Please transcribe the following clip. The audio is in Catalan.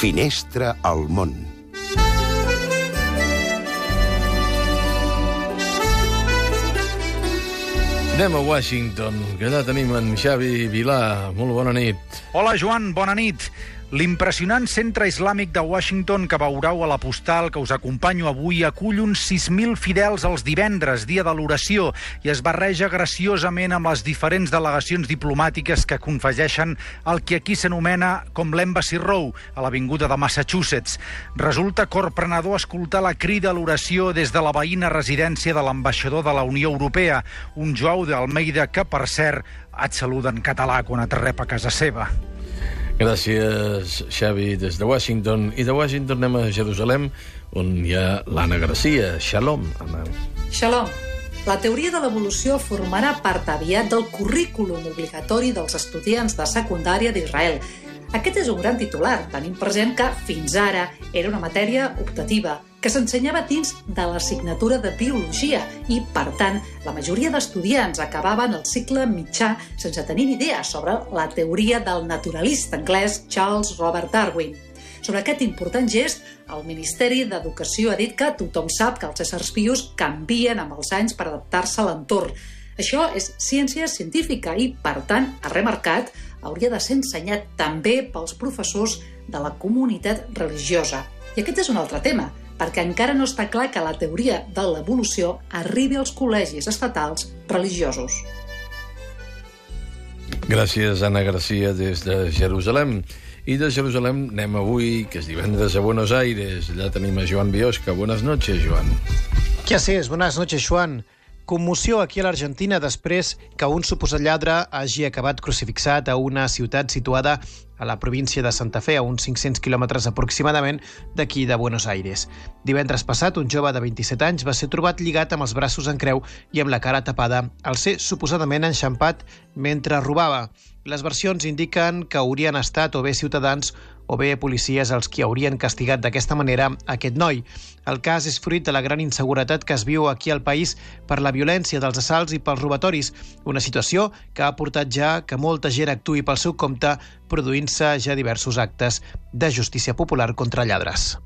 Finestra al món. Anem a Washington, que allà tenim en Xavi Vilà. Molt bona nit. Hola, Joan, bona nit. L'impressionant centre islàmic de Washington que veureu a la postal que us acompanyo avui acull uns 6.000 fidels els divendres, dia de l'oració, i es barreja graciosament amb les diferents delegacions diplomàtiques que confegeixen el que aquí s'anomena com l'Embassy Row, a l'avinguda de Massachusetts. Resulta corprenedor escoltar la crida a l'oració des de la veïna residència de l'ambaixador de la Unió Europea, un Joao de Almeida que, per cert, et saluda en català quan et rep a casa seva. Gràcies, Xavi, des de Washington. I de Washington anem a Jerusalem, on hi ha l'Anna Garcia. Shalom, Anna. Shalom. La teoria de l'evolució formarà part aviat del currículum obligatori dels estudiants de secundària d'Israel. Aquest és un gran titular, tenint present que, fins ara, era una matèria optativa, que s'ensenyava dins de l'assignatura de biologia i, per tant, la majoria d'estudiants acabaven el cicle mitjà sense tenir ni idea sobre la teoria del naturalista anglès Charles Robert Darwin. Sobre aquest important gest, el Ministeri d'Educació ha dit que tothom sap que els éssers vius canvien amb els anys per adaptar-se a l'entorn. Això és ciència científica i, per tant, ha remarcat, hauria de ser ensenyat també pels professors de la comunitat religiosa. I aquest és un altre tema, perquè encara no està clar que la teoria de l'evolució arribi als col·legis estatals religiosos. Gràcies, Anna Garcia, des de Jerusalem. I de Jerusalem anem avui, que és divendres, a Buenos Aires. Allà tenim a Joan Biosca. Buenas noches, Joan. ¿Qué haces? Buenas noches, Joan. Conmoció aquí a l'Argentina després que un suposat lladre hagi acabat crucifixat a una ciutat situada a la província de Santa Fe, a uns 500 quilòmetres aproximadament d'aquí de Buenos Aires. Divendres passat, un jove de 27 anys va ser trobat lligat amb els braços en creu i amb la cara tapada al ser suposadament enxampat mentre robava. Les versions indiquen que haurien estat o bé ciutadans o bé policies els qui haurien castigat d'aquesta manera aquest noi. El cas és fruit de la gran inseguretat que es viu aquí al país per la violència dels assalts i pels robatoris, una situació que ha portat ja que molta gent actuï pel seu compte, produint-se ja diversos actes de justícia popular contra lladres.